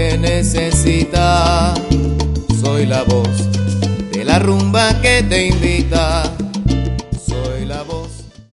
me necesita. Soy la voz de la rumba que te invita.